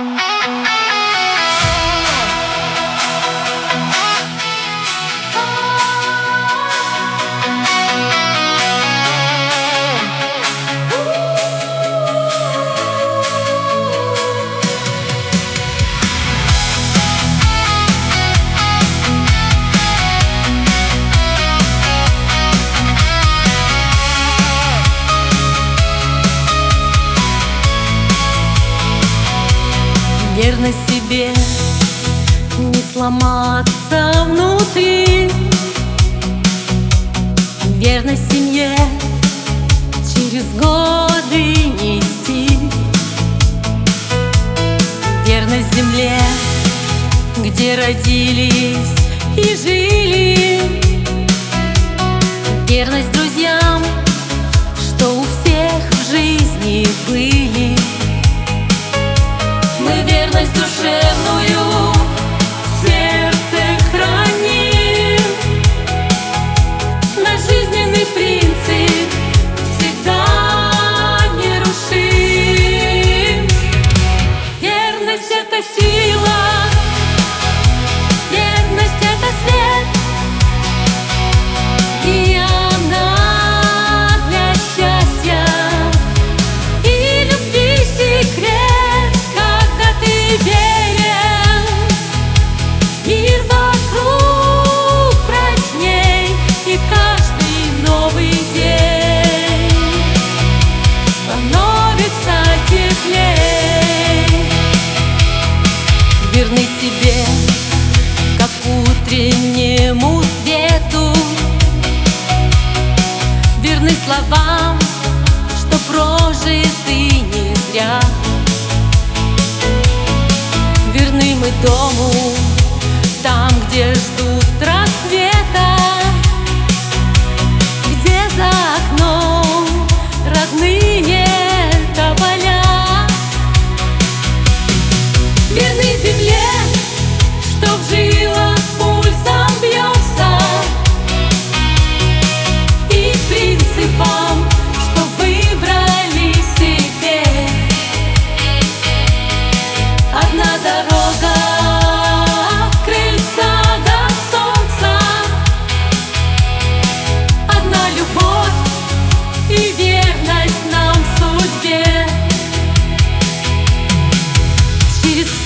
Верно себе, не сломаться внутри, верно семье через годы нести, верно земле, где родились и жили, верность друзьям, что у всех в жизни были. Мы верность душевную в сердце храним, наш жизненный принцип всегда нерушим. Верность — это сила, верность — это свет, и она для счастья и любви секрет. Верен, мир вокруг прочней, и каждый новый день становится теплей. Верный себе, как утреннему свету, верный словам, что прожиты не зря. Верны мы дому, там, где ждут рассвета, где за окном родные тополя. Верны земле, что в жилах пульсом бьется, и принципам, что выбрали себе. Одна дорога от крыльца до солнца, одна любовь и верность нам в судьбе. Через